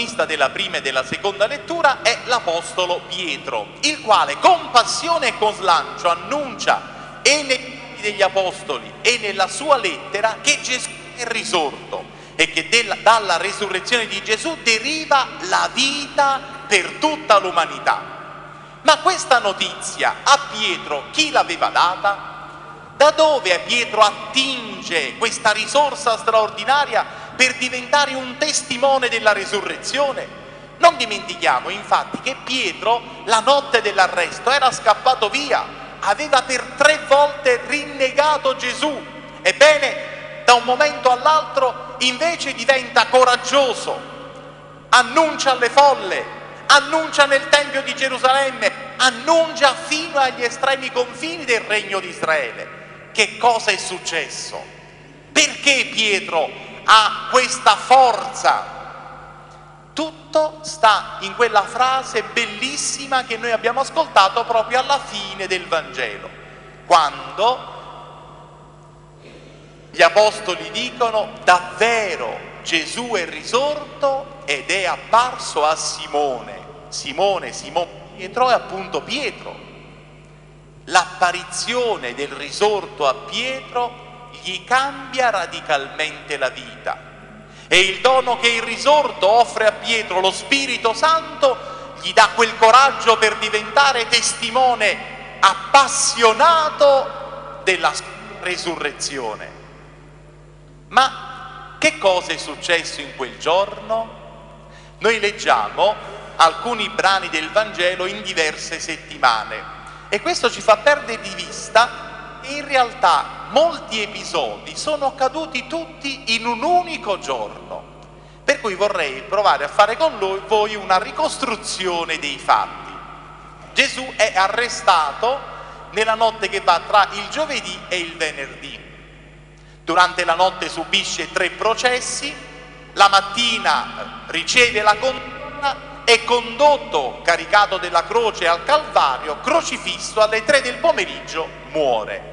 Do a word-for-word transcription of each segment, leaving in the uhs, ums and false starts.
protagonista della prima e della seconda lettura è l'apostolo Pietro, il quale con passione e con slancio annuncia e nei Atti degli Apostoli e nella sua lettera che Gesù è risorto e che della, dalla resurrezione di Gesù deriva la vita per tutta l'umanità. Ma questa notizia a Pietro chi l'aveva data? Da dove Pietro attinge questa risorsa straordinaria per diventare un testimone della resurrezione? Non dimentichiamo infatti che Pietro la notte dell'arresto era scappato via, aveva per tre volte rinnegato Gesù. Ebbene, da un momento all'altro invece diventa coraggioso, annuncia alle folle, annuncia nel Tempio di Gerusalemme, annuncia fino agli estremi confini del regno di Israele. Che cosa è successo? Perché Pietro ha questa forza? Tutto sta in quella frase bellissima che noi abbiamo ascoltato proprio alla fine del Vangelo, quando gli apostoli dicono: davvero Gesù è risorto ed è apparso a Simone. Simone, Simone Pietro è appunto Pietro. L'apparizione del risorto a Pietro gli cambia radicalmente la vita. E il dono che il risorto offre a Pietro, lo Spirito Santo, gli dà quel coraggio per diventare testimone appassionato della resurrezione. Ma che cosa è successo in quel giorno? Noi leggiamo alcuni brani del Vangelo in diverse settimane e questo ci fa perdere di vista che in realtà molti episodi sono accaduti tutti in un unico giorno. Per cui vorrei provare a fare con voi una ricostruzione dei fatti. Gesù è arrestato nella notte che va tra il giovedì e il venerdì. Durante la notte subisce tre processi, la mattina riceve la condanna, è condotto, caricato della croce al Calvario, crocifisso, alle tre del pomeriggio muore.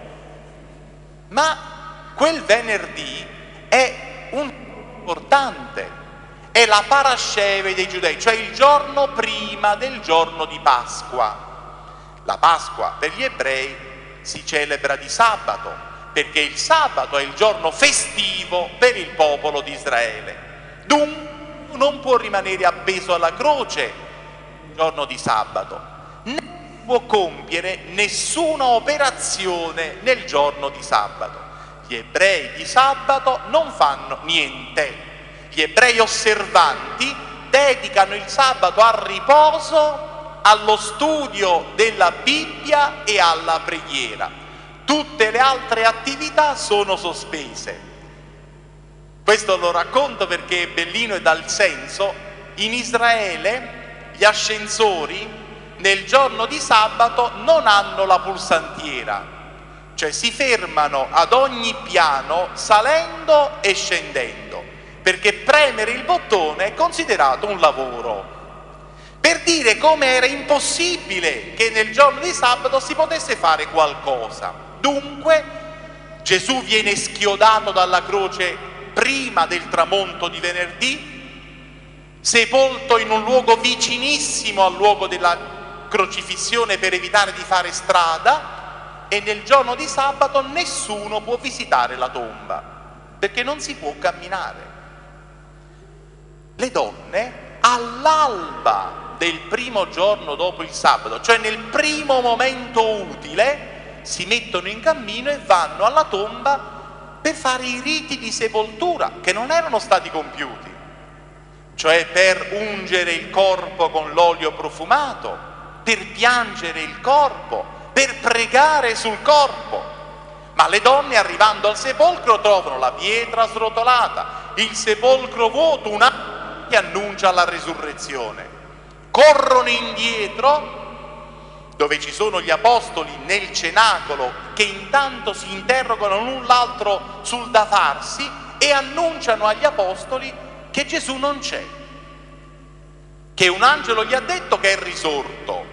Ma quel venerdì è un importante, è la parasceve dei giudei, cioè il giorno prima del giorno di Pasqua. La Pasqua per gli ebrei si celebra di sabato, perché il sabato è il giorno festivo per il popolo di Israele. Dunque non può rimanere appeso alla croce il giorno di sabato, né può compiere nessuna operazione nel giorno di sabato. Gli ebrei di sabato non fanno niente. Gli ebrei osservanti dedicano il sabato al riposo, allo studio della Bibbia e alla preghiera. Tutte le altre attività sono sospese. Questo lo racconto perché è bellino e dà il senso. In Israele gli ascensori nel giorno di sabato non hanno la pulsantiera, cioè si fermano ad ogni piano salendo e scendendo, perché premere il bottone è considerato un lavoro. Per dire come era impossibile che nel giorno di sabato si potesse fare qualcosa. Dunque Gesù viene schiodato dalla croce prima del tramonto di venerdì, sepolto in un luogo vicinissimo al luogo della crocifissione per evitare di fare strada, e nel giorno di sabato nessuno può visitare la tomba perché non si può camminare. Le donne all'alba del primo giorno dopo il sabato, cioè nel primo momento utile, si mettono in cammino e vanno alla tomba per fare i riti di sepoltura che non erano stati compiuti, cioè per ungere il corpo con l'olio profumato, per piangere il corpo, per pregare sul corpo. Ma le donne, arrivando al sepolcro, trovano la pietra srotolata, il sepolcro vuoto, un angelo che annuncia la resurrezione. Corrono indietro dove ci sono gli apostoli nel cenacolo, che intanto si interrogano l'un l'altro sul da farsi e annunciano agli apostoli che Gesù non c'è, che un angelo gli ha detto che è risorto.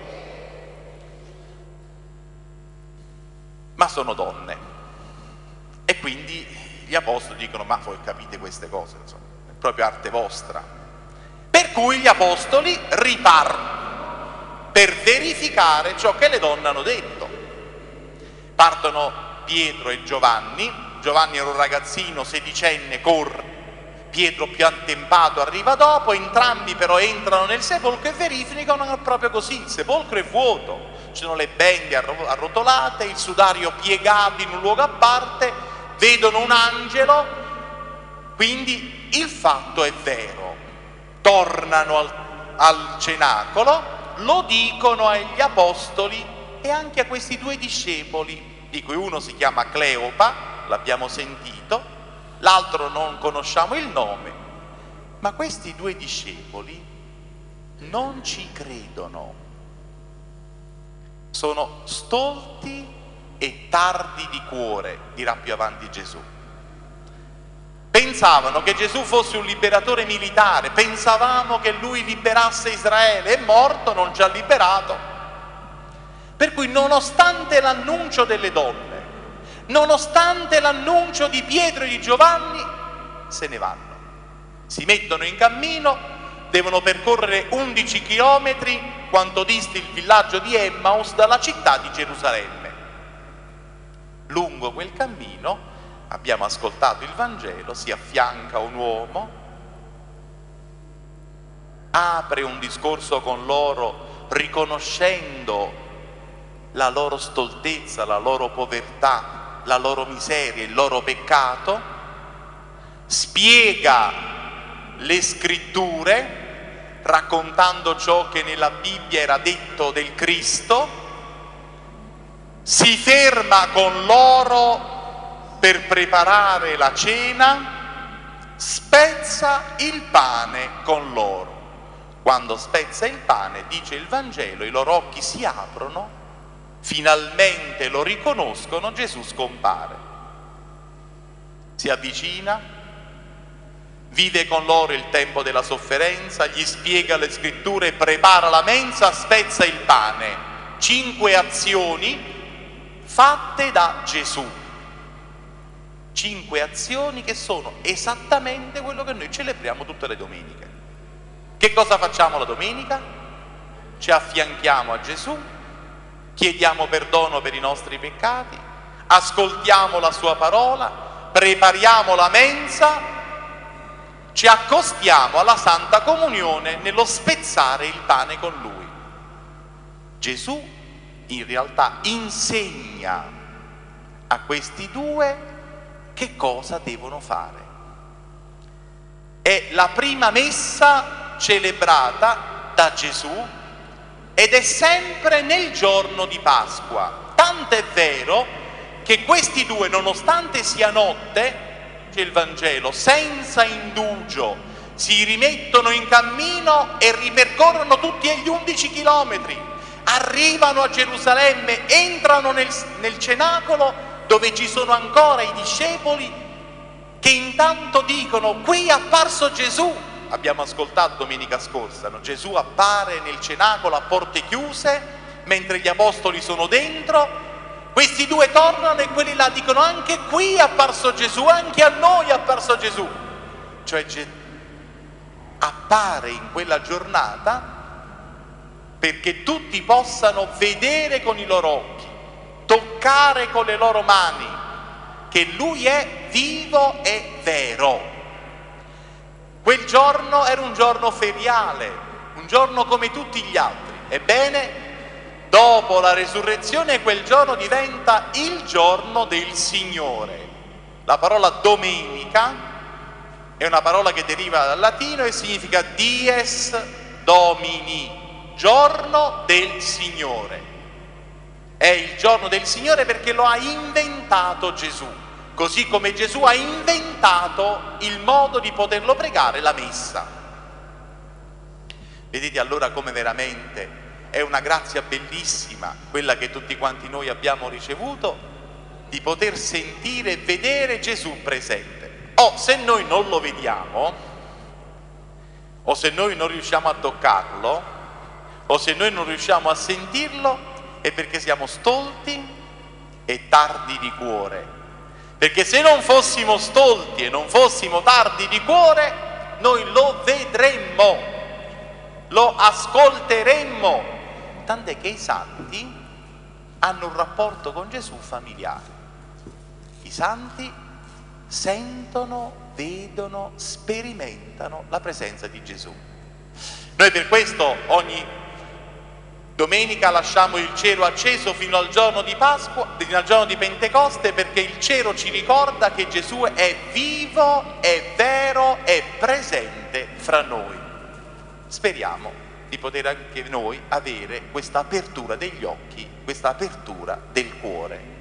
Ma sono donne e quindi gli apostoli dicono: ma voi capite queste cose, insomma, è proprio arte vostra. Per cui gli apostoli ripartono per verificare ciò che le donne hanno detto. Partono Pietro e Giovanni. Giovanni era un ragazzino sedicenne, corre. Pietro più attempato arriva dopo, entrambi però entrano nel sepolcro e verificano proprio così, il sepolcro è vuoto, ci sono le bende arrotolate, il sudario piegato in un luogo a parte, vedono un angelo, quindi il fatto è vero. Tornano al, al cenacolo, lo dicono agli apostoli e anche a questi due discepoli, di cui uno si chiama Cleopa, l'abbiamo sentito, l'altro non conosciamo il nome, ma questi due discepoli non ci credono, sono stolti e tardi di cuore, dirà più avanti Gesù. Pensavano che Gesù fosse un liberatore militare, pensavamo che lui liberasse Israele, è morto, non ci ha liberato. Per cui nonostante l'annuncio delle donne, nonostante l'annuncio di Pietro e di Giovanni, se ne vanno. Si mettono in cammino, devono percorrere undici chilometri, quanto dista il villaggio di Emmaus dalla città di Gerusalemme. Lungo quel cammino, abbiamo ascoltato il Vangelo, si affianca un uomo, apre un discorso con loro riconoscendo la loro stoltezza, la loro povertà, la loro miseria, il loro peccato, spiega le scritture raccontando ciò che nella Bibbia era detto del Cristo, si ferma con loro per preparare la cena, spezza il pane con loro. Quando spezza il pane, dice il Vangelo, i loro occhi si aprono, finalmente lo riconoscono, Gesù scompare. Si avvicina, vive con loro il tempo della sofferenza, gli spiega le scritture, prepara la mensa, spezza il pane. Cinque azioni fatte da Gesù. Cinque azioni che sono esattamente quello che noi celebriamo tutte le domeniche. Che cosa facciamo la domenica? Ci affianchiamo a Gesù, chiediamo perdono per i nostri peccati, ascoltiamo la sua parola, prepariamo la mensa, ci accostiamo alla Santa Comunione nello spezzare il pane con Lui. Gesù in realtà insegna a questi due che cosa devono fare. È la prima messa celebrata da Gesù ed è sempre nel giorno di Pasqua. Tant'è vero che questi due, nonostante sia notte, c'è il Vangelo, senza indugio, si rimettono in cammino e ripercorrono tutti gli undici chilometri, arrivano a Gerusalemme, entrano nel, nel cenacolo dove ci sono ancora i discepoli che intanto dicono: qui è apparso Gesù. Abbiamo ascoltato domenica scorsa, no? Gesù appare nel cenacolo a porte chiuse, mentre gli apostoli sono dentro, questi due tornano e quelli là dicono: anche qui è apparso Gesù, anche a noi è apparso Gesù. Cioè appare in quella giornata perché tutti possano vedere con i loro occhi, toccare con le loro mani che Lui è vivo e vero. Quel giorno era un giorno feriale, un giorno come tutti gli altri. Ebbene, dopo la resurrezione quel giorno diventa il giorno del Signore. La parola domenica è una parola che deriva dal latino e significa dies domini, giorno del Signore. È il giorno del Signore perché lo ha inventato Gesù. Così come Gesù ha inventato il modo di poterlo pregare, la messa. Vedete allora come veramente è una grazia bellissima quella che tutti quanti noi abbiamo ricevuto, di poter sentire e vedere Gesù presente. O se noi non lo vediamo, o se noi non riusciamo a toccarlo, o se noi non riusciamo a sentirlo, è perché siamo stolti e tardi di cuore. Perché se non fossimo stolti e non fossimo tardi di cuore, noi lo vedremmo. lo ascolteremmo, tant'è che i santi hanno un rapporto con Gesù familiare. I santi sentono, vedono, sperimentano la presenza di Gesù. Noi per questo ogni domenica lasciamo il cielo acceso fino al giorno di Pasqua, fino al giorno di Pentecoste, perché il cielo ci ricorda che Gesù è vivo, è vero, è presente fra noi. Speriamo di poter anche noi avere questa apertura degli occhi, questa apertura del cuore.